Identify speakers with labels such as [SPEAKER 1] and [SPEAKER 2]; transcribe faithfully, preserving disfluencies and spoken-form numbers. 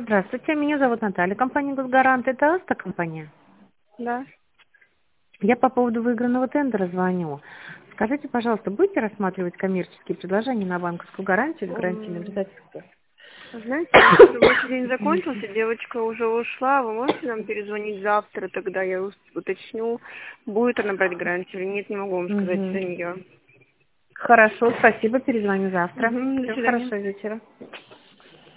[SPEAKER 1] Здравствуйте, меня зовут Наталья, компания «Госгарант». Это автокомпания.
[SPEAKER 2] Да.
[SPEAKER 1] Я по поводу выигранного тендера звоню. Скажите, пожалуйста, будете рассматривать коммерческие предложения на банковскую гарантию или гарантийное
[SPEAKER 2] М,
[SPEAKER 1] обязательство?
[SPEAKER 2] Знаете, у нас рабочий день закончился, девочка уже ушла. Вы можете нам перезвонить завтра, тогда я ус- уточню, будет она брать гарантию или нет, не могу вам сказать за
[SPEAKER 1] Мгм.
[SPEAKER 2] нее.
[SPEAKER 1] Хорошо, спасибо, перезвоню завтра.
[SPEAKER 2] Угу, до
[SPEAKER 1] Всего
[SPEAKER 2] свидания.
[SPEAKER 1] хорошего вечера.